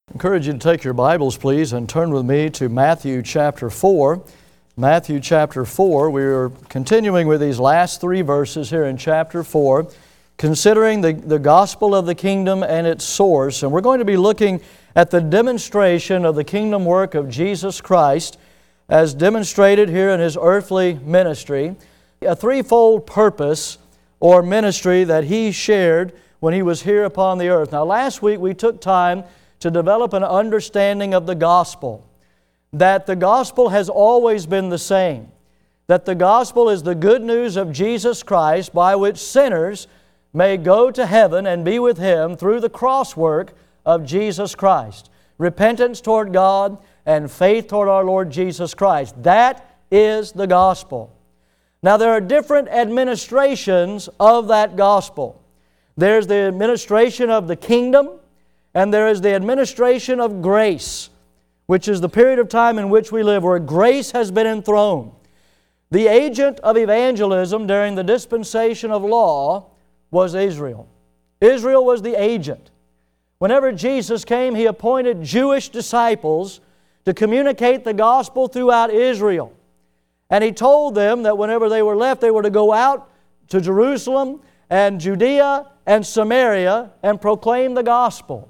I encourage you to take your Bibles, please, and turn with me to Matthew chapter 4. Matthew chapter 4, we're continuing with these last three verses here in chapter 4, considering the gospel of the kingdom and its source. And we're going to be looking at the demonstration of the kingdom work of Jesus Christ as demonstrated here in His earthly ministry. A threefold purpose or ministry that He shared when He was here upon the earth. Now, last week we took time to develop an understanding of the gospel, that the gospel has always been the same, that the gospel is the good news of Jesus Christ by which sinners may go to heaven and be with Him through the cross work of Jesus Christ. Repentance toward God and faith toward our Lord Jesus Christ. That is the gospel. Now, there are different administrations of that gospel. There's the administration of the kingdom, and there is the administration of grace, which is the period of time in which we live, where grace has been enthroned. The agent of evangelism during the dispensation of law was Israel. Israel was the agent. Whenever Jesus came, He appointed Jewish disciples to communicate the gospel throughout Israel. And He told them that whenever they were left, they were to go out to Jerusalem and Judea and Samaria and proclaim the gospel.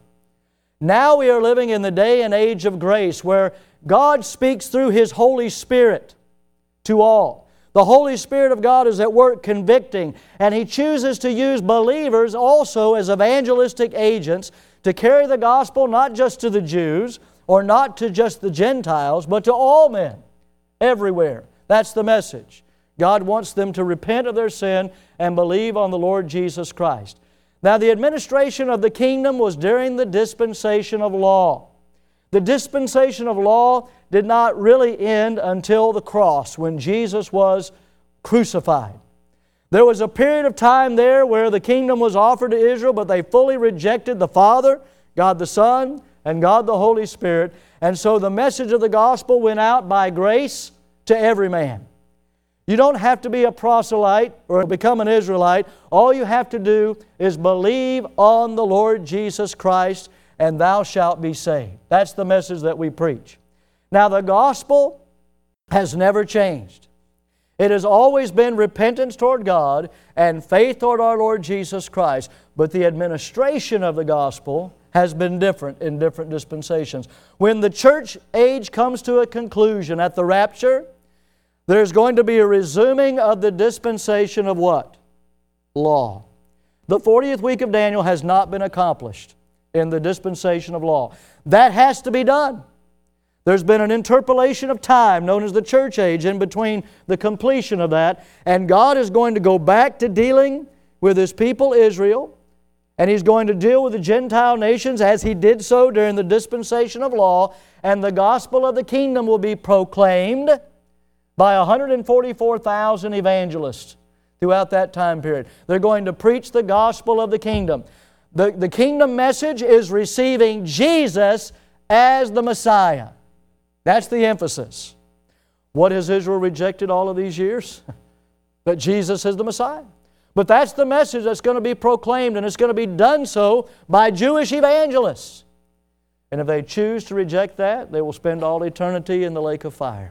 Now we are living in the day and age of grace where God speaks through His Holy Spirit to all. The Holy Spirit of God is at work convicting, and He chooses to use believers also as evangelistic agents to carry the gospel not just to the Jews or not to just the Gentiles, but to all men everywhere. That's the message. God wants them to repent of their sin and believe on the Lord Jesus Christ. Now, the administration of the kingdom was during the dispensation of law. The dispensation of law did not really end until the cross, when Jesus was crucified. There was a period of time there where the kingdom was offered to Israel, but they fully rejected the Father, God the Son, and God the Holy Spirit. And so the message of the gospel went out by grace to every man. You don't have to be a proselyte or become an Israelite. All you have to do is believe on the Lord Jesus Christ, and thou shalt be saved. That's the message that we preach. Now, the gospel has never changed. It has always been repentance toward God and faith toward our Lord Jesus Christ. But the administration of the gospel has been different in different dispensations. When the church age comes to a conclusion at the rapture, there's going to be a resuming of the dispensation of what? Law. The 40th week of Daniel has not been accomplished in the dispensation of law. That has to be done. There's been an interpolation of time known as the church age in between the completion of that, and God is going to go back to dealing with His people Israel, and He's going to deal with the Gentile nations as He did so during the dispensation of law, and the gospel of the kingdom will be proclaimed by 144,000 evangelists throughout that time period. They're going to preach the gospel of the kingdom. The kingdom message is receiving Jesus as the Messiah. That's the emphasis. What has Israel rejected all of these years? That Jesus is the Messiah. But that's the message that's going to be proclaimed, and it's going to be done so by Jewish evangelists. And if they choose to reject that, they will spend all eternity in the lake of fire,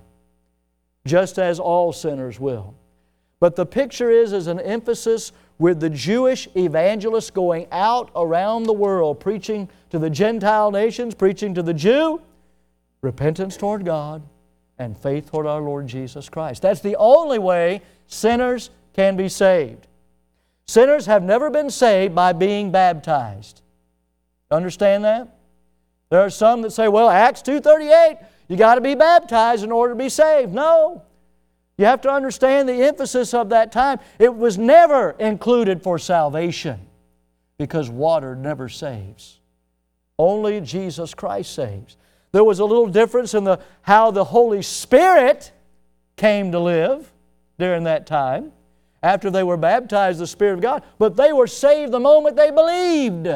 just as all sinners will. But the picture is an emphasis with the Jewish evangelists going out around the world, preaching to the Gentile nations, preaching to the Jew, repentance toward God and faith toward our Lord Jesus Christ. That's the only way sinners can be saved. Sinners have never been saved by being baptized. Understand that? There are some that say, well, Acts 2:38, you got to be baptized in order to be saved. No. You have to understand the emphasis of that time. It was never included for salvation, because water never saves. Only Jesus Christ saves. There was a little difference in how the Holy Spirit came to live during that time. After they were baptized, the Spirit of God. But they were saved the moment they believed.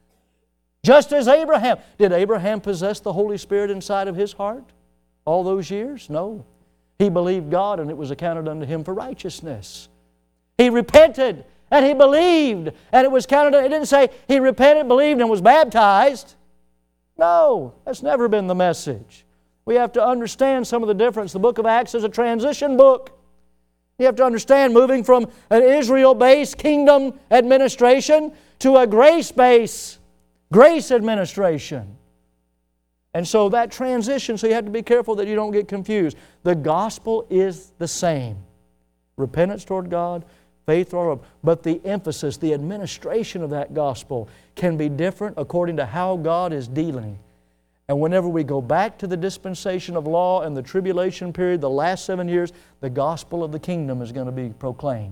Just as Abraham. Did Abraham possess the Holy Spirit inside of his heart all those years? No. He believed God, and it was accounted unto him for righteousness. He repented, and he believed, and it was counted. It didn't say he repented, believed, and was baptized. No, that's never been the message. We have to understand some of the difference. The book of Acts is a transition book. You have to understand moving from an Israel-based kingdom administration to a grace-based grace administration. And so that transition, so you have to be careful that you don't get confused. The gospel is the same. Repentance toward God, faith toward God. But the emphasis, the administration of that gospel can be different according to how God is dealing. And whenever we go back to the dispensation of law and the tribulation period, the last 7 years, the gospel of the kingdom is going to be proclaimed.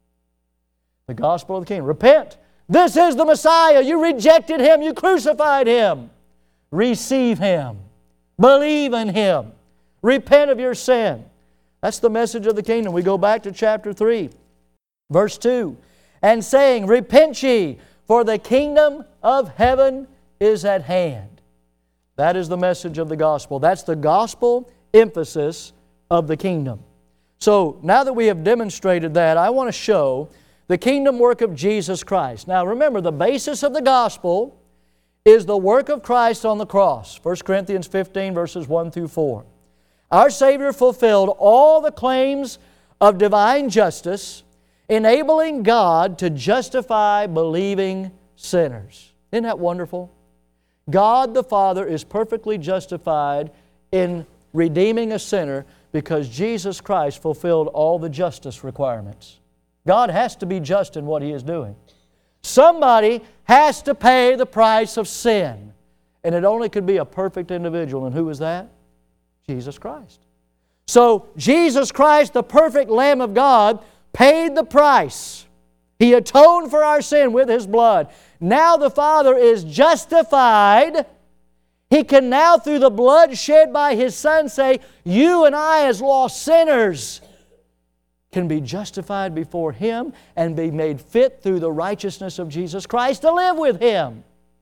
The gospel of the kingdom. Repent! This is the Messiah! You rejected Him! You crucified Him! Receive Him. Believe in Him. Repent of your sin. That's the message of the kingdom. We go back to chapter 3, verse 2. And saying, Repent ye, for the kingdom of heaven is at hand. That is the message of the gospel. That's the gospel emphasis of the kingdom. So, now that we have demonstrated that, I want to show the kingdom work of Jesus Christ. Now, remember, the basis of the gospel is the work of Christ on the cross. 1 Corinthians 15, verses 1 through 4. Our Savior fulfilled all the claims of divine justice, enabling God to justify believing sinners. Isn't that wonderful? God the Father is perfectly justified in redeeming a sinner because Jesus Christ fulfilled all the justice requirements. God has to be just in what He is doing. Somebody has to pay the price of sin. And it only could be a perfect individual. And who is that? Jesus Christ. So Jesus Christ, the perfect Lamb of God, paid the price. He atoned for our sin with His blood. Now the Father is justified. He can now, through the blood shed by His Son, say, you and I as lost sinners can be justified before Him and be made fit through the righteousness of Jesus Christ to live with Him.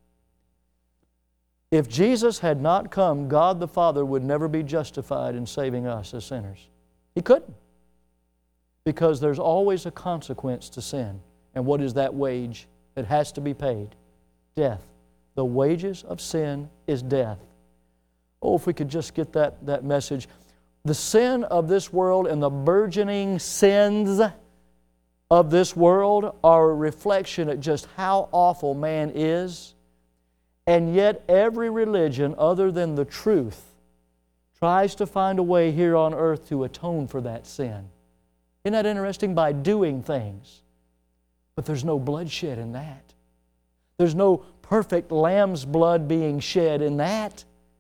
If Jesus had not come, God the Father would never be justified in saving us as sinners. He couldn't. Because there's always a consequence to sin. And what is that wage that has to be paid? Death. The wages of sin is death. Oh, if we could just get that message. The sin of this world and the burgeoning sins of this world are a reflection of just how awful man is. And yet every religion other than the truth tries to find a way here on earth to atone for that sin. Isn't that interesting? By doing things. But there's no bloodshed in that. There's no perfect lamb's blood being shed in that.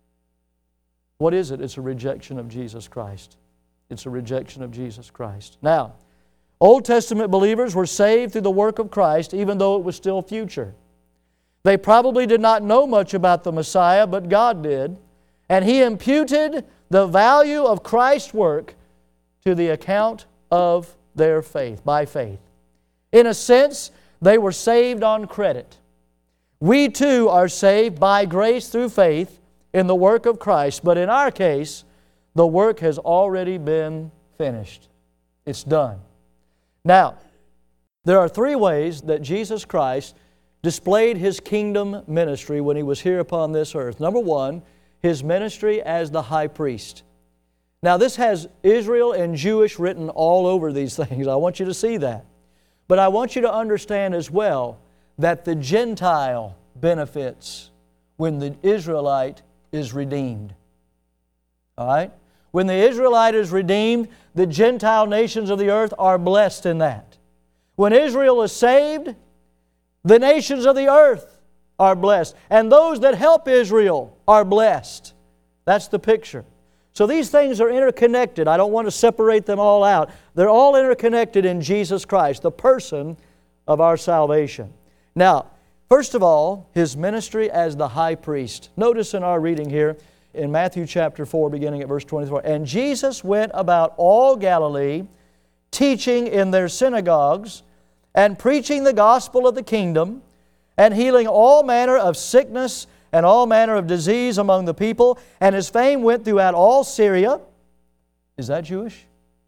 What is it? It's a rejection of Jesus Christ. It's a rejection of Jesus Christ. Now, Old Testament believers were saved through the work of Christ even though it was still future. They probably did not know much about the Messiah, but God did. And He imputed the value of Christ's work to the account of their faith, by faith. In a sense, they were saved on credit. We too are saved by grace through faith in the work of Christ, but in our case, the work has already been finished. It's done. Now, there are three ways that Jesus Christ displayed His kingdom ministry when He was here upon this earth. Number one, His ministry as the high priest. Now, this has Israel and Jewish written all over these things. I want you to see that. But I want you to understand as well that the Gentile benefits when the Israelite is redeemed. All right? When the Israelite is redeemed, the Gentile nations of the earth are blessed in that. When Israel is saved, the nations of the earth are blessed. And those that help Israel are blessed. That's the picture. So these things are interconnected. I don't want to separate them all out. They're all interconnected in Jesus Christ, the person of our salvation. Now, first of all, His ministry as the high priest. Notice in our reading here in Matthew chapter 4, beginning at verse 24. And Jesus went about all Galilee, teaching in their synagogues, and preaching the gospel of the kingdom, and healing all manner of sickness and all manner of disease among the people. And His fame went throughout all Syria. Is that Jewish?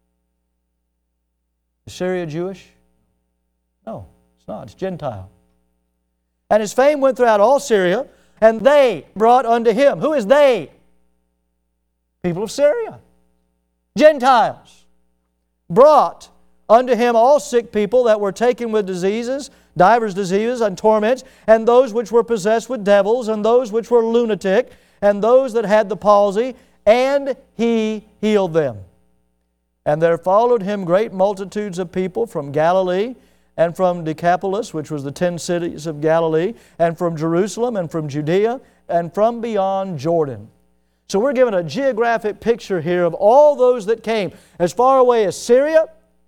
Is Syria Jewish? No, it's not. It's Gentile. And His fame went throughout all Syria, And they brought unto him. Who is they? People of Syria. Gentiles. Brought unto him all sick people that were taken with diseases, divers diseases and torments, and those which were possessed with devils, and those which were lunatic, and those that had the palsy, and he healed them. And there followed him great multitudes of people from Galilee, and from Decapolis, which was the 10 cities of Galilee, and from Jerusalem, and from Judea, and from beyond Jordan. So we're given a geographic picture here of all those that came as far away as Syria,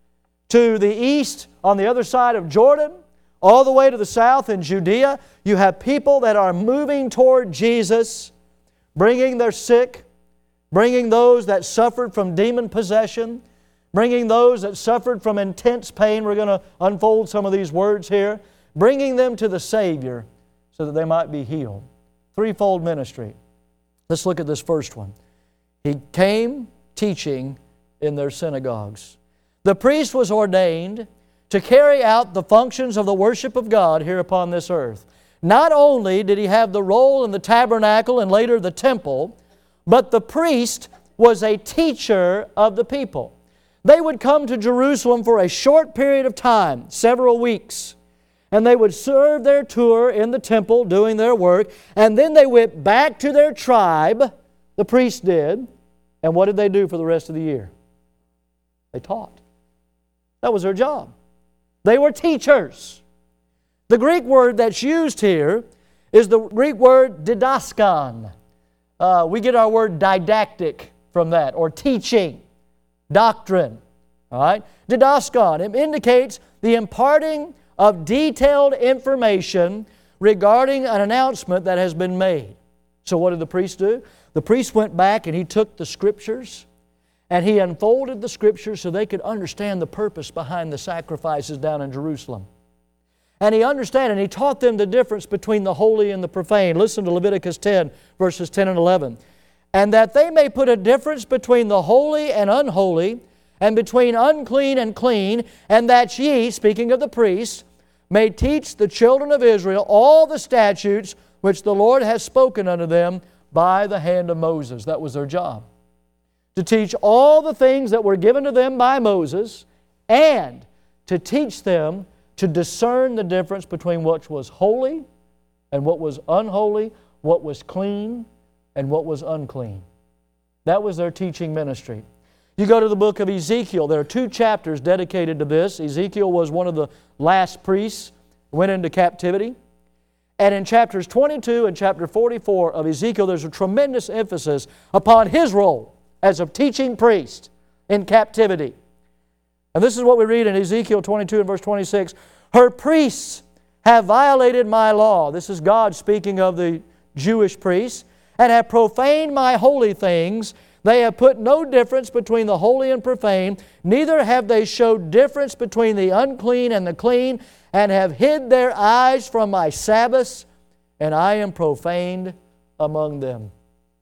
to the east on the other side of Jordan, all the way to the south in Judea. You have people that are moving toward Jesus, bringing their sick, bringing those that suffered from demon possession, bringing those that suffered from intense pain. We're going to unfold some of these words here. Bringing them to the Savior so that they might be healed. Threefold ministry. Let's look at this first one. He came teaching in their synagogues. The priest was ordained to carry out the functions of the worship of God here upon this earth. Not only did he have the role in the tabernacle and later the temple, but the priest was a teacher of the people. They would come to Jerusalem for a short period of time, several weeks, and they would serve their tour in the temple doing their work, and then they went back to their tribe, the priest did, and what did they do for the rest of the year? They taught. That was their job. They were teachers. The Greek word that's used here is the Greek word didaskon. We get our word didactic from that, or teaching, doctrine. All right? Didaskon. It indicates the imparting of detailed information regarding an announcement that has been made. So what did the priest do? The priest went back and he took the Scriptures and he unfolded the Scriptures so they could understand the purpose behind the sacrifices down in Jerusalem. And he understood and he taught them the difference between the holy and the profane. Listen to Leviticus 10, verses 10 and 11. And that they may put a difference between the holy and unholy, and between unclean and clean, and that ye, speaking of the priests, may teach the children of Israel all the statutes which the Lord has spoken unto them by the hand of Moses. That was their job. To teach all the things that were given to them by Moses, and to teach them to discern the difference between what was holy and what was unholy, what was clean and what was unclean. That was their teaching ministry. You go to the book of Ezekiel, there are 2 chapters dedicated to this. Ezekiel was one of the last priests who went into captivity. And in chapters 22 and chapter 44 of Ezekiel, there's a tremendous emphasis upon his role as a teaching priest in captivity. And this is what we read in Ezekiel 22 and verse 26. Her priests have violated my law. This is God speaking of the Jewish priests. And have profaned my holy things. They have put no difference between the holy and profane. Neither have they showed difference between the unclean and the clean. And have hid their eyes from my Sabbaths. And I am profaned among them.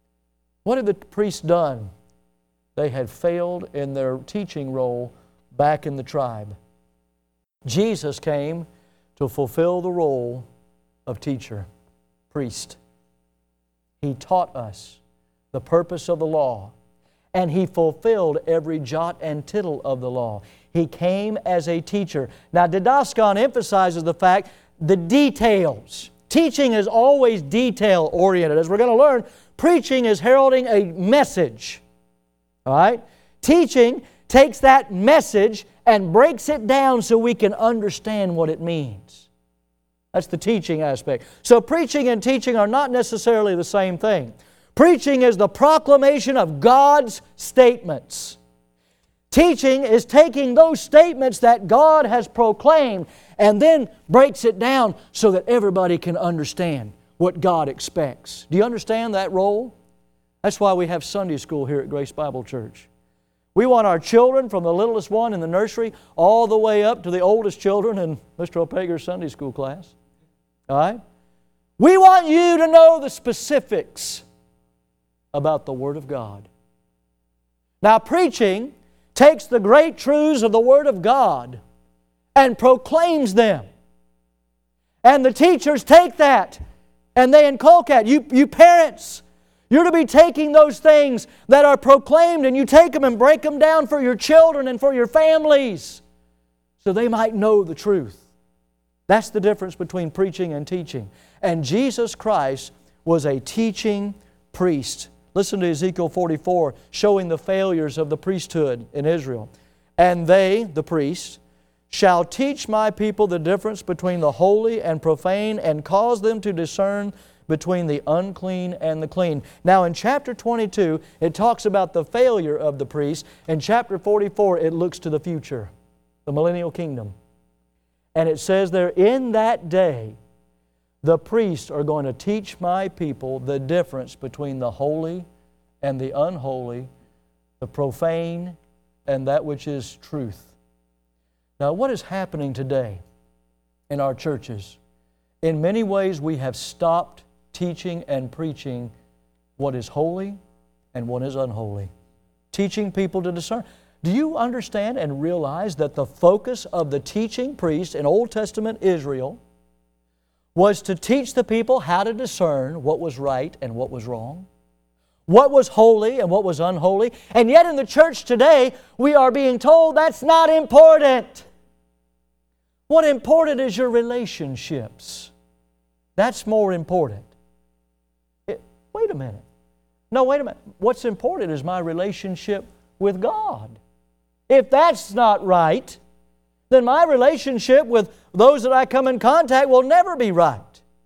What had the priests done? They had failed in their teaching role back in the tribe. Jesus came to fulfill the role of teacher, priest. He taught us the purpose of the law, and He fulfilled every jot and tittle of the law. He came as a teacher. Now, didaskon emphasizes the fact, the details. Teaching is always detail-oriented. As we're going to learn, preaching is heralding a message. All right? Teaching takes that message and breaks it down so we can understand what it means. That's the teaching aspect. So preaching and teaching are not necessarily the same thing. Preaching is the proclamation of God's statements. Teaching is taking those statements that God has proclaimed and then breaks it down so that everybody can understand what God expects. Do you understand that role? That's why we have Sunday school here at Grace Bible Church. We want our children, from the littlest one in the nursery all the way up to the oldest children in Mr. O'Pager's Sunday school class. All right? We want you to know the specifics about the Word of God. Now, preaching takes the great truths of the Word of God and proclaims them. And the teachers take that And they inculcate. You parents, you're to be taking those things that are proclaimed and you take them and break them down for your children and for your families so they might know the truth. That's the difference between preaching and teaching. And Jesus Christ was a teaching priest. Listen to Ezekiel 44, showing the failures of the priesthood in Israel. And they, the priests, shall teach my people the difference between the holy and profane and cause them to discern between the unclean and the clean. Now in chapter 22, it talks about the failure of the priests. In chapter 44, it looks to the future, the millennial kingdom. And it says there, in that day, the priests are going to teach my people the difference between the holy and the unholy, the profane and that which is truth. Now, what is happening today in our churches? In many ways, we have stopped teaching and preaching what is holy and what is unholy. Teaching people to discern. Do you understand and realize that the focus of the teaching priest in Old Testament Israel was to teach the people how to discern what was right and what was wrong, what was holy and what was unholy? And yet in the church today, we are being told that's not important. What important is your relationships? That's more important. Wait a minute. No, wait a minute. What's important is my relationship with God. If that's not right, then my relationship with those that I come in contact will never be right.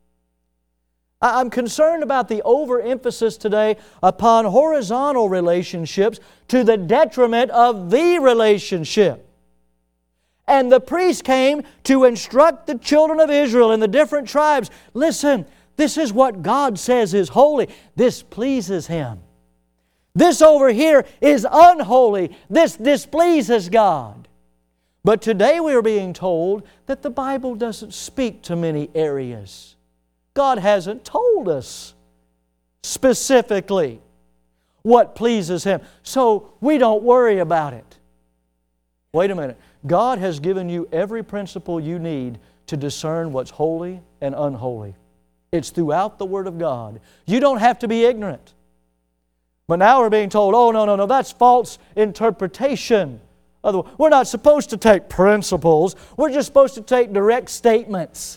I'm concerned about the overemphasis today upon horizontal relationships to the detriment of the relationship. And the priest came to instruct the children of Israel in the different tribes. Listen, this is what God says is holy. This pleases Him. This over here is unholy. This displeases God. But today we are being told that the Bible doesn't speak to many areas. God hasn't told us specifically what pleases Him. So we don't worry about it. Wait a minute. God has given you every principle you need to discern what's holy and unholy. It's throughout the Word of God. You don't have to be ignorant. But now we're being told, oh, no, that's false interpretation. We're not supposed to take principles. We're just supposed to take direct statements.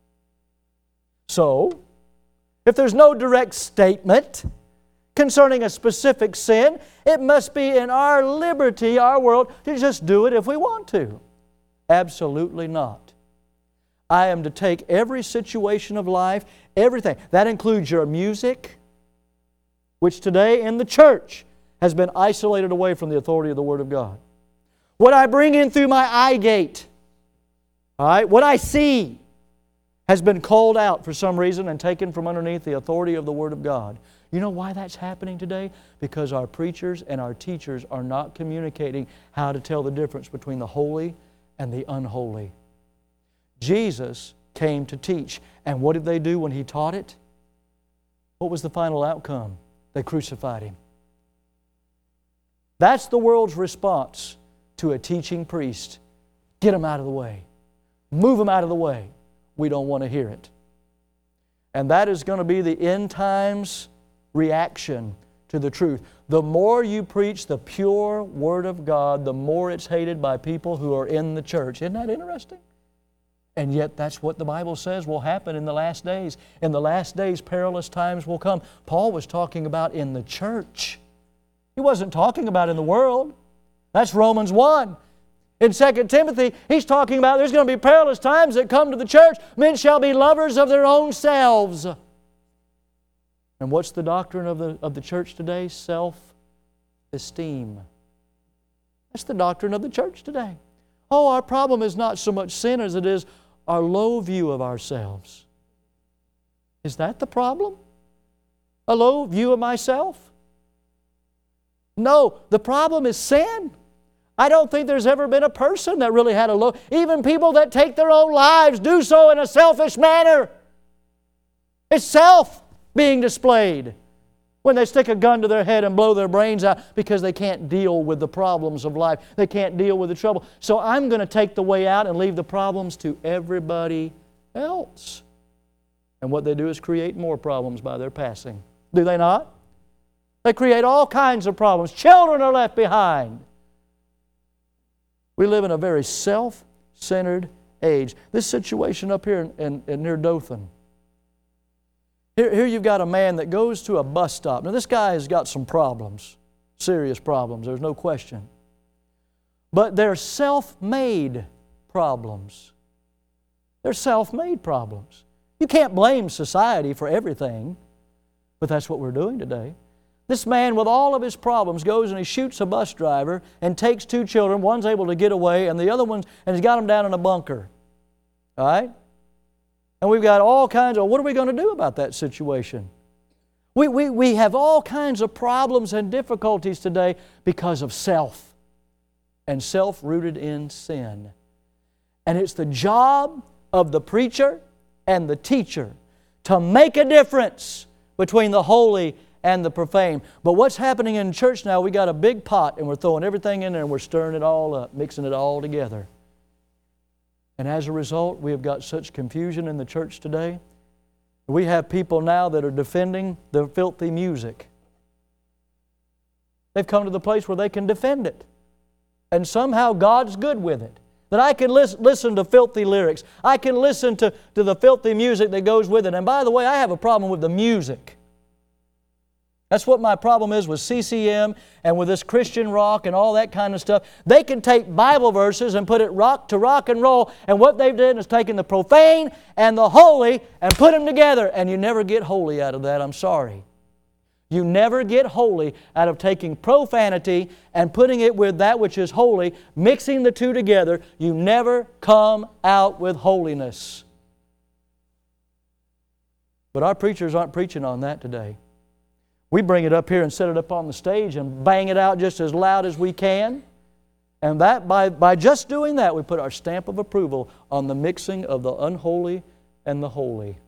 So, if there's no direct statement concerning a specific sin, it must be in our liberty, our world, to just do it if we want to. Absolutely not. I am to take every situation of life, everything. That includes your music, which today in the church has been isolated away from the authority of the Word of God. What I bring in through my eye gate, all right, what I see has been called out for some reason and taken from underneath the authority of the Word of God. You know why that's happening today? Because our preachers and our teachers are not communicating how to tell the difference between the holy and the unholy. Jesus came to teach. And what did they do when He taught it? What was the final outcome? They crucified Him. That's the world's response to a teaching priest. Get Him out of the way. Move Him out of the way. We don't want to hear it. And that is going to be the end times reaction to the truth. The more you preach the pure Word of God, the more it's hated by people who are in the church. Isn't that interesting? And yet that's what the Bible says will happen in the last days. In the last days, perilous times will come. Paul was talking about in the church. He wasn't talking about in the world. That's Romans 1. In 2 Timothy, he's talking about there's going to be perilous times that come to the church. Men shall be lovers of their own selves. And what's the doctrine of the church today? Self-esteem. That's the doctrine of the church today. Oh, our problem is not so much sin as it is our low view of ourselves. Is that the problem? A low view of myself? No, the problem is sin. I don't think there's ever been a person that really had a low... Even people that take their own lives do so in a selfish manner. It's self being displayed when they stick a gun to their head and blow their brains out because they can't deal with the problems of life. They can't deal with the trouble. So I'm going to take the way out and leave the problems to everybody else. And what they do is create more problems by their passing. Do they not? They create all kinds of problems. Children are left behind. We live in a very self-centered age. This situation up here in near Dothan. Here you've got a man that goes to a bus stop. Now this guy has got some problems, serious problems, there's no question. But they're self-made problems. They're self-made problems. You can't blame society for everything, but that's what we're doing today. This man with all of his problems goes and he shoots a bus driver and takes two children. One's able to get away and the other one, and he's got them down in a bunker. All right? And we've got all kinds of, what are we going to do about that situation? We have all kinds of problems and difficulties today because of self, and self rooted in sin. And it's the job of the preacher and the teacher to make a difference between the holy and the profane. But what's happening in church now, we got a big pot and we're throwing everything in there and we're stirring it all up, mixing it all together. And as a result, we have got such confusion in the church today. We have people now that are defending the filthy music. They've come to the place where they can defend it. And somehow God's good with it. That I can listen to filthy lyrics. I can listen to the filthy music that goes with it. And by the way, I have a problem with the music. That's what my problem is with CCM and with this Christian rock and all that kind of stuff. They can take Bible verses and put it rock and roll, and what they've done is taken the profane and the holy and put them together, and you never get holy out of that, I'm sorry. You never get holy out of taking profanity and putting it with that which is holy, mixing the two together. You never come out with holiness. But our preachers aren't preaching on that today. We bring it up here and set it up on the stage and bang it out just as loud as we can. And that by just doing that, we put our stamp of approval on the mixing of the unholy and the holy.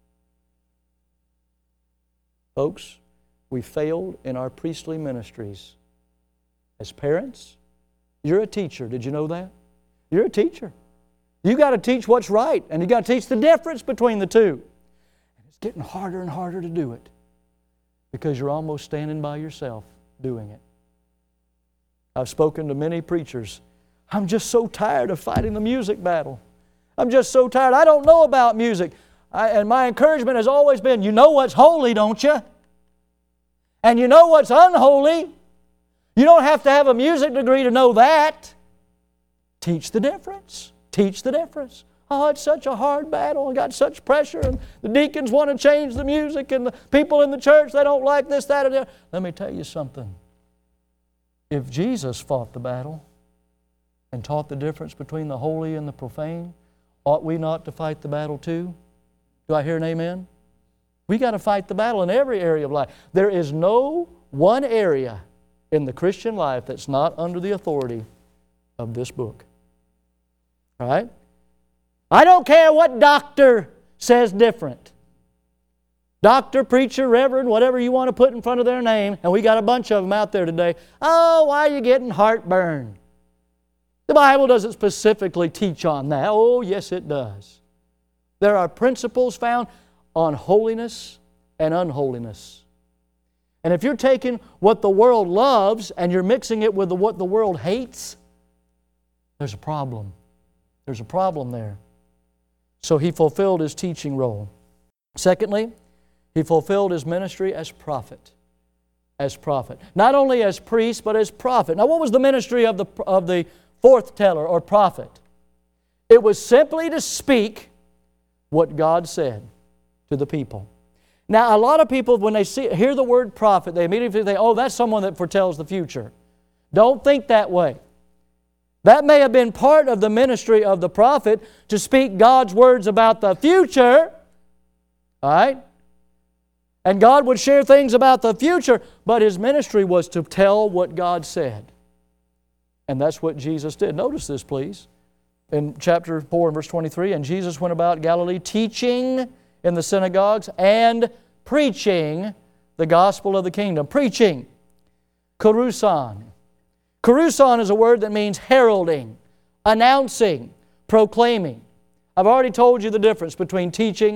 Folks, we failed in our priestly ministries. As parents, you're a teacher. Did you know that? You're a teacher. You got to teach what's right, and you got to teach the difference between the two. And it's getting harder and harder to do it, because you're almost standing by yourself doing it. I've spoken to many preachers. I'm just so tired of fighting the music battle. I'm just so tired. I don't know about music. And my encouragement has always been, you know what's holy, don't you? And you know what's unholy. You don't have to have a music degree to know that. Teach the difference. Teach the difference. Oh, it's such a hard battle. I got such pressure, and the deacons want to change the music, and the people in the church, they don't like this, that, or that. Let me tell you something. If Jesus fought the battle and taught the difference between the holy and the profane, ought we not to fight the battle too? Do I hear an amen? We got to fight the battle in every area of life. There is no one area in the Christian life that's not under the authority of this book. All right? I don't care what doctor says different. Doctor, preacher, reverend, whatever you want to put in front of their name, and we got a bunch of them out there today. Oh, why are you getting heartburn? The Bible doesn't specifically teach on that. Oh, yes, it does. There are principles found on holiness and unholiness. And if you're taking what the world loves and you're mixing it with what the world hates, there's a problem. There's a problem there. So he fulfilled his teaching role. Secondly, he fulfilled his ministry as prophet. As prophet. Not only as priest, but as prophet. Now, what was the ministry of the forth teller or prophet? It was simply to speak what God said to the people. Now, a lot of people, when they hear the word prophet, they immediately think, oh, that's someone that foretells the future. Don't think that way. That may have been part of the ministry of the prophet, to speak God's words about the future. All right? And God would share things about the future, but his ministry was to tell what God said. And that's what Jesus did. Notice this, please. In chapter 4 and verse 23, and Jesus went about Galilee teaching in the synagogues and preaching the gospel of the kingdom. Preaching. Kerusan. Kerusan is a word that means heralding, announcing, proclaiming. I've already told you the difference between teaching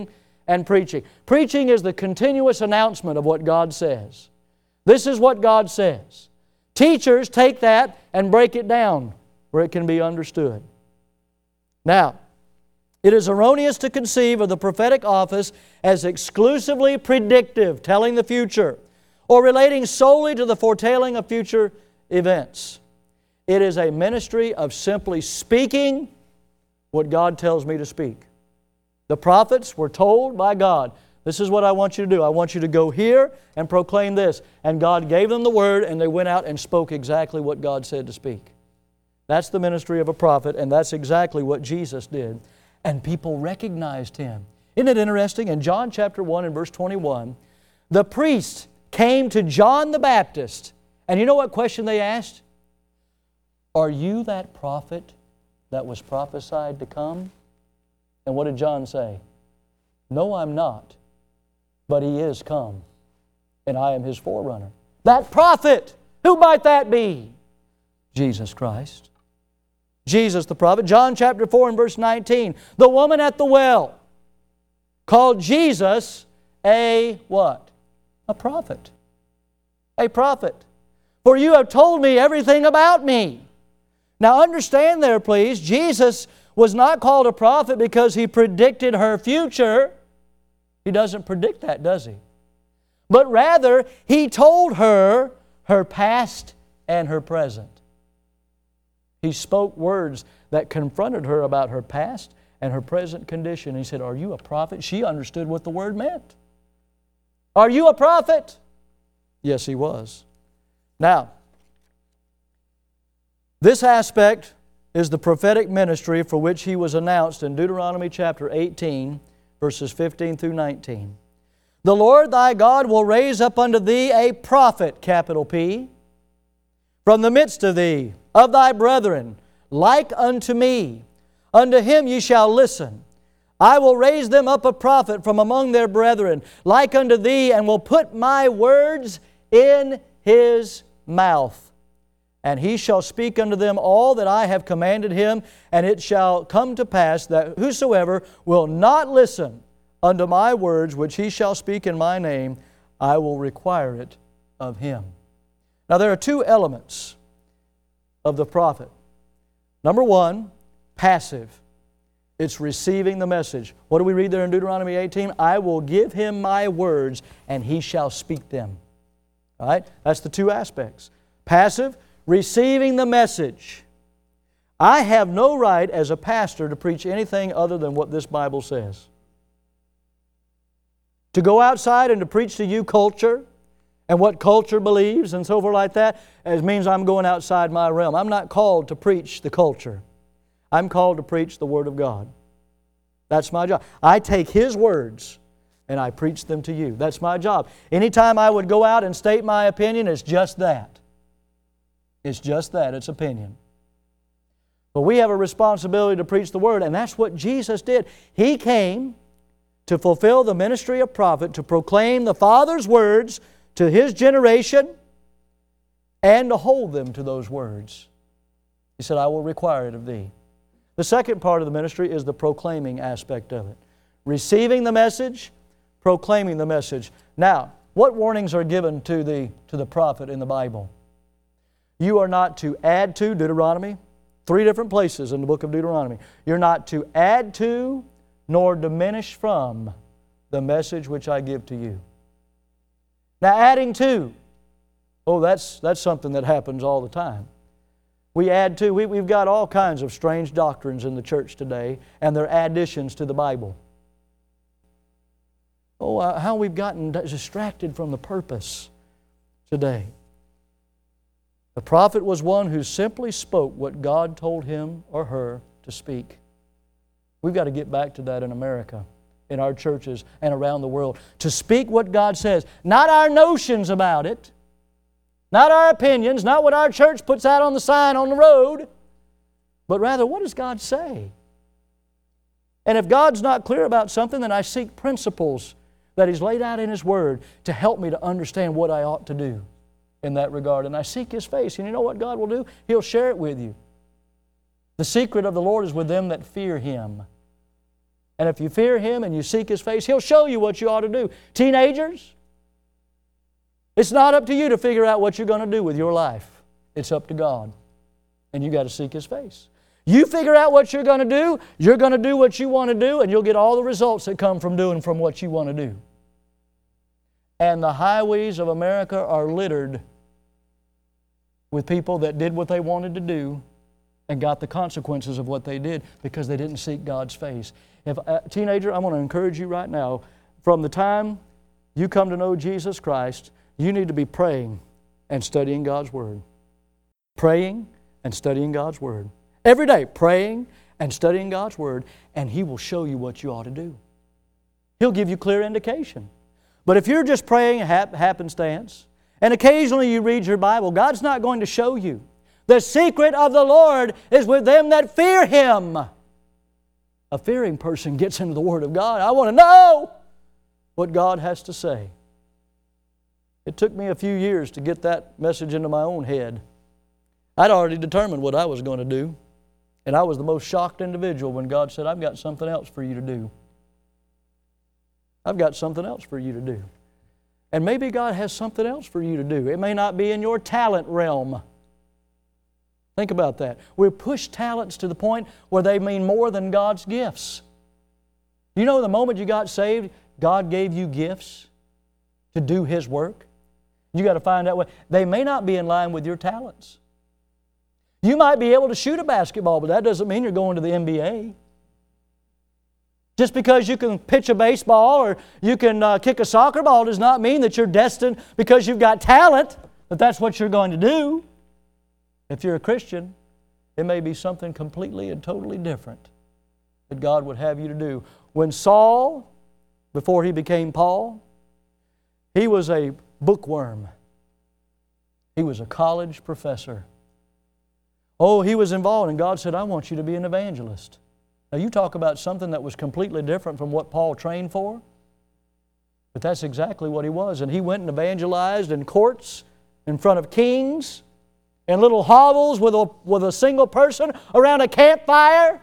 and preaching. Preaching is the continuous announcement of what God says. This is what God says. Teachers take that and break it down where it can be understood. Now, it is erroneous to conceive of the prophetic office as exclusively predictive, telling the future, or relating solely to the foretelling of future events. It is a ministry of simply speaking what God tells me to speak. The prophets were told by God, this is what I want you to do. I want you to go here and proclaim this. And God gave them the word, and they went out and spoke exactly what God said to speak. That's the ministry of a prophet, and that's exactly what Jesus did. And people recognized Him. Isn't it interesting? In John chapter 1 and verse 21, the priest came to John the Baptist, and you know what question they asked? Are you that prophet that was prophesied to come? And what did John say? No, I'm not, but He is come, and I am His forerunner. That prophet, who might that be? Jesus Christ. Jesus the prophet. John chapter 4 and verse 19. The woman at the well called Jesus a what? A prophet. A prophet. For you have told me everything about me. Now understand there, please, Jesus was not called a prophet because He predicted her future. He doesn't predict that, does He? But rather, He told her her past and her present. He spoke words that confronted her about her past and her present condition. He said, are you a prophet? She understood what the word meant. Are you a prophet? Yes, He was. Now, this aspect is the prophetic ministry for which He was announced in Deuteronomy chapter 18, verses 15 through 19. The Lord thy God will raise up unto thee a prophet, capital P, from the midst of thee, of thy brethren, like unto me. Unto him ye shall listen. I will raise them up a prophet from among their brethren, like unto thee, and will put my words in his mouth. And he shall speak unto them all that I have commanded him, and it shall come to pass that whosoever will not listen unto my words, which he shall speak in my name, I will require it of him. Now there are two elements of the prophet. Number one, passive. It's receiving the message. What do we read there in Deuteronomy 18? I will give him my words, and he shall speak them. All right? That's the two aspects. Passive, receiving the message. I have no right as a pastor to preach anything other than what this Bible says. To go outside and to preach to you culture and what culture believes and so forth like that, it means I'm going outside my realm. I'm not called to preach the culture. I'm called to preach the Word of God. That's my job. I take His words and I preach them to you. That's my job. Anytime I would go out and state my opinion, it's just that. It's just that. It's opinion. But we have a responsibility to preach the Word, and that's what Jesus did. He came to fulfill the ministry of prophet, to proclaim the Father's words to His generation and to hold them to those words. He said, I will require it of thee. The second part of the ministry is the proclaiming aspect of it. Receiving the message, proclaiming the message. Now, what warnings are given to the prophet in the Bible? You are not to add to, Deuteronomy, 3 different places in the book of Deuteronomy. You're not to add to nor diminish from the message which I give to you. Now, adding to, that's something that happens all the time. We add to, we've got all kinds of strange doctrines in the church today, and they're additions to the Bible. How we've gotten distracted from the purpose today. The prophet was one who simply spoke what God told him or her to speak. We've got to get back to that in America, in our churches and around the world. To speak what God says, not our notions about it, not our opinions, not what our church puts out on the sign on the road, but rather, what does God say? And if God's not clear about something, then I seek principles that He's laid out in His Word to help me to understand what I ought to do in that regard. And I seek His face. And you know what God will do? He'll share it with you. The secret of the Lord is with them that fear Him. And if you fear Him and you seek His face, He'll show you what you ought to do. Teenagers, it's not up to you to figure out what you're going to do with your life. It's up to God. And you got to seek His face. You figure out what you're going to do, you're going to do what you want to do, and you'll get all the results that come from doing from what you want to do. And the highways of America are littered with people that did what they wanted to do and got the consequences of what they did because they didn't seek God's face. If teenager, I want to encourage you right now, from the time you come to know Jesus Christ, you need to be praying and studying God's Word. Praying and studying God's Word. Every day, praying and studying God's Word, and He will show you what you ought to do. He'll give you clear indication. But if you're just praying happenstance, and occasionally you read your Bible, God's not going to show you. The secret of the Lord is with them that fear Him. A fearing person gets into the Word of God. I want to know what God has to say. It took me a few years to get that message into my own head. I'd already determined what I was going to do. And I was the most shocked individual when God said, I've got something else for you to do. I've got something else for you to do. And maybe God has something else for you to do. It may not be in your talent realm. Think about that. We've pushed talents to the point where they mean more than God's gifts. You know, the moment you got saved, God gave you gifts to do His work. You got to find out what they may not be in line with your talents. You might be able to shoot a basketball, but that doesn't mean you're going to the NBA. Just because you can pitch a baseball or you can kick a soccer ball does not mean that you're destined, because you've got talent, that that's what you're going to do. If you're a Christian, it may be something completely and totally different that God would have you to do. When Saul, before he became Paul, he was a bookworm. He was a college professor. Oh, he was involved, and God said, I want you to be an evangelist. Now, you talk about something that was completely different from what Paul trained for, but that's exactly what he was. And he went and evangelized in courts, in front of kings, in little hovels with a single person around a campfire.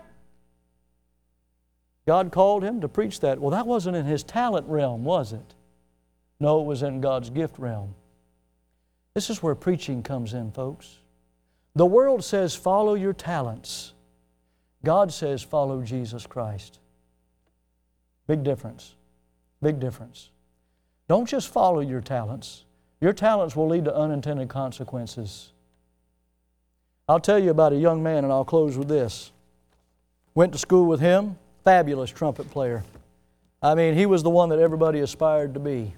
God called him to preach that. Well, that wasn't in his talent realm, was it? No, it was in God's gift realm. This is where preaching comes in, folks. The world says, follow your talents. God says, follow Jesus Christ. Big difference. Big difference. Don't just follow your talents. Your talents will lead to unintended consequences. I'll tell you about a young man, and I'll close with this. Went to school with him, fabulous trumpet player. I mean, he was the one that everybody aspired to be.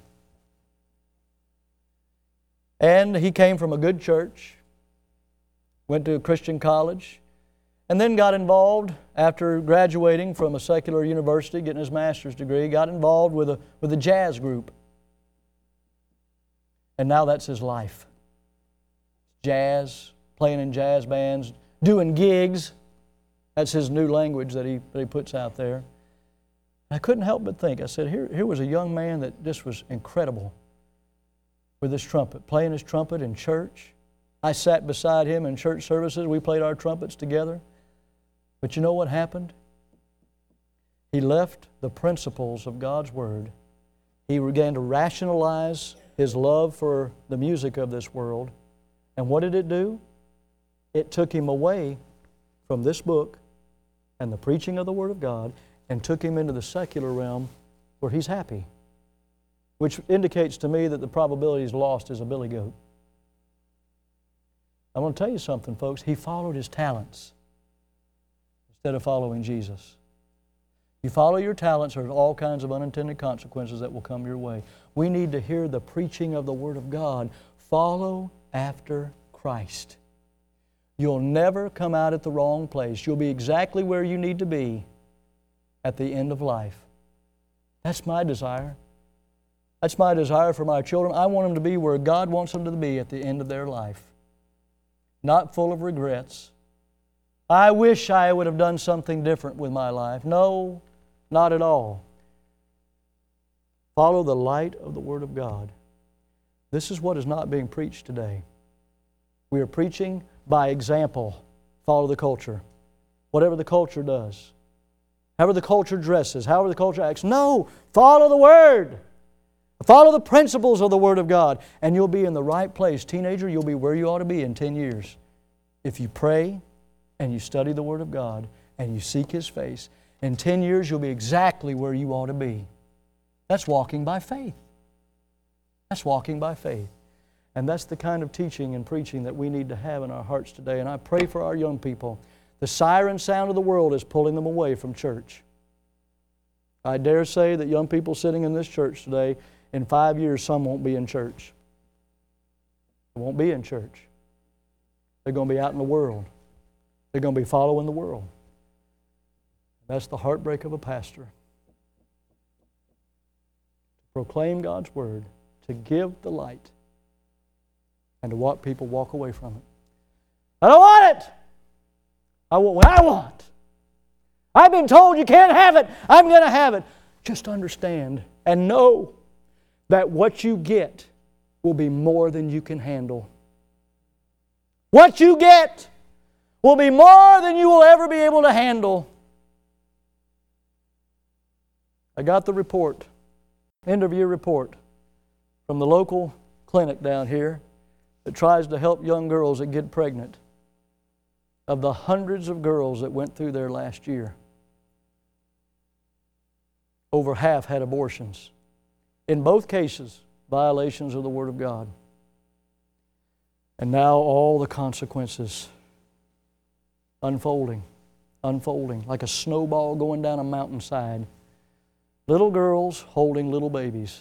And he came from a good church, went to a Christian college, and then got involved after graduating from a secular university, getting his master's degree, got involved with a jazz group. And now that's his life. Jazz, playing in jazz bands, doing gigs. That's his new language that he puts out there. I couldn't help but think, I said, here was a young man that just was incredible with his trumpet, playing his trumpet in church. I sat beside him in church services. We played our trumpets together. But you know what happened? He left the principles of God's Word. He began to rationalize his love for the music of this world. And what did it do? It took him away from this book and the preaching of the Word of God and took him into the secular realm where he's happy, which indicates to me that the probability he's lost is a billy goat. I want to tell you something, folks. He followed his talents instead of following Jesus. You follow your talents, there's all kinds of unintended consequences that will come your way. We need to hear the preaching of the Word of God. Follow after Christ. You'll never come out at the wrong place. You'll be exactly where you need to be at the end of life. That's my desire. That's my desire for my children. I want them to be where God wants them to be at the end of their life. Not full of regrets. I wish I would have done something different with my life. No, not at all. Follow the light of the Word of God. This is what is not being preached today. We are preaching by example. Follow the culture. Whatever the culture does. however the culture dresses, however the culture acts. No, follow the Word. Follow the principles of the Word of God, and you'll be in the right place. Teenager, you'll be where you ought to be in 10 years. If you pray and you study the Word of God and you seek His face, in 10 years you'll be exactly where you ought to be. That's walking by faith. That's walking by faith. And that's the kind of teaching and preaching that we need to have in our hearts today. And I pray for our young people. The siren sound of the world is pulling them away from church. I dare say that young people sitting in this church today, in 5 years, some won't be in church. They won't be in church. They're going to be out in the world. They're going to be following the world. That's the heartbreak of a pastor. To proclaim God's Word, to give the light, and to watch people walk away from it. I don't want it! I want what I want. I've been told you can't have it. I'm going to have it. Just understand and know that what you get will be more than you can handle. What you get will be more than you will ever be able to handle. I got the report, end of year report, from the local clinic down here that tries to help young girls that get pregnant. Of the hundreds of girls that went through there last year, over half had abortions. In both cases, violations of the Word of God. And now all the consequences unfolding like a snowball going down a mountainside. Little girls holding little babies.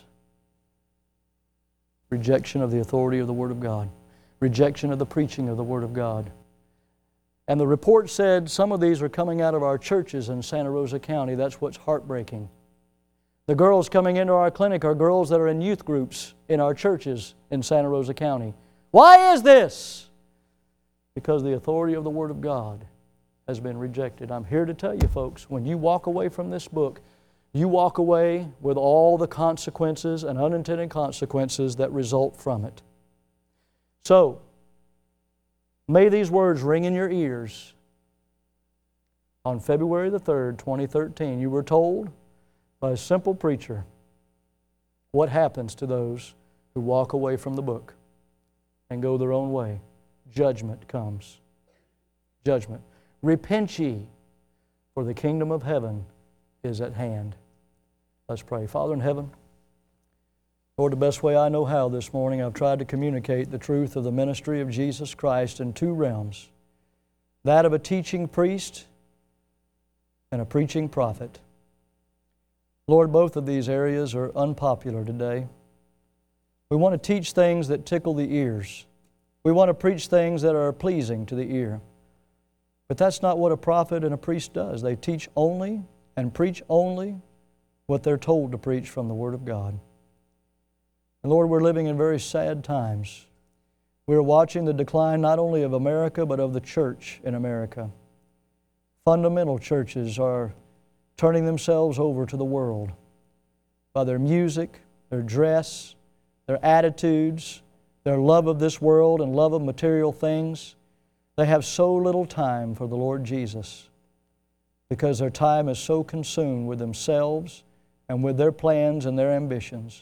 Rejection of the authority of the Word of God. Rejection of the preaching of the Word of God. And the report said some of these are coming out of our churches in Santa Rosa County. That's what's heartbreaking. The girls coming into our clinic are girls that are in youth groups in our churches in Santa Rosa County. Why is this? Because the authority of the Word of God has been rejected. I'm here to tell you, folks, when you walk away from this book, you walk away with all the consequences and unintended consequences that result from it. So, may these words ring in your ears. On February the 3rd, 2013, you were told by a simple preacher what happens to those who walk away from the book and go their own way. Judgment comes. Judgment. Repent ye, for the kingdom of heaven is at hand. Let's pray. Father in heaven, Lord, the best way I know how this morning, I've tried to communicate the truth of the ministry of Jesus Christ in two realms. That of a teaching priest and a preaching prophet. Lord, both of these areas are unpopular today. We want to teach things that tickle the ears. We want to preach things that are pleasing to the ear. But that's not what a prophet and a priest does. They teach only and preach only what they're told to preach from the Word of God. And Lord, we're living in very sad times. We're watching the decline not only of America, but of the church in America. Fundamental churches are turning themselves over to the world by their music, their dress, their attitudes, their love of this world and love of material things. They have so little time for the Lord Jesus because their time is so consumed with themselves and with their plans and their ambitions.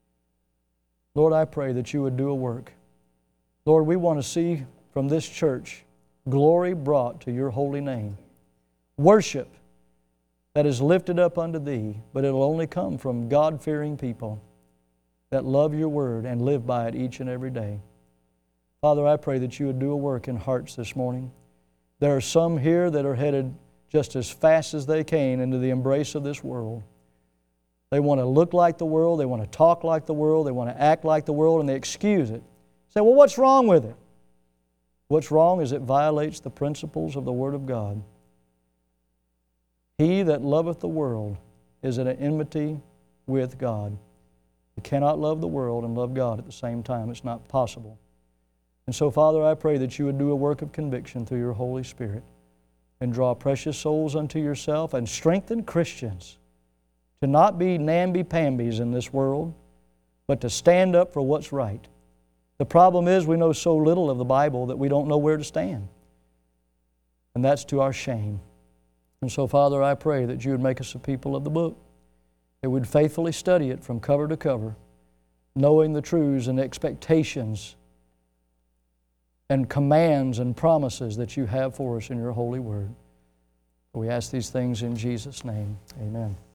Lord, I pray that You would do a work. Lord, we want to see from this church glory brought to Your holy name. Worship that is lifted up unto Thee, but it'll only come from God-fearing people that love Your Word and live by it each and every day. Father, I pray that You would do a work in hearts this morning. There are some here that are headed just as fast as they can into the embrace of this world. They want to look like the world, they want to talk like the world, they want to act like the world, and they excuse it. Say, well, what's wrong with it? What's wrong is it violates the principles of the Word of God. He that loveth the world is at an enmity with God. You cannot love the world and love God at the same time. It's not possible. And so, Father, I pray that You would do a work of conviction through Your Holy Spirit and draw precious souls unto Yourself and strengthen Christians to not be namby-pambies in this world, but to stand up for what's right. The problem is we know so little of the Bible that we don't know where to stand. And that's to our shame. And so, Father, I pray that You would make us a people of the book, that we'd faithfully study it from cover to cover, knowing the truths and expectations and commands and promises that You have for us in Your holy word. We ask these things in Jesus' name. Amen.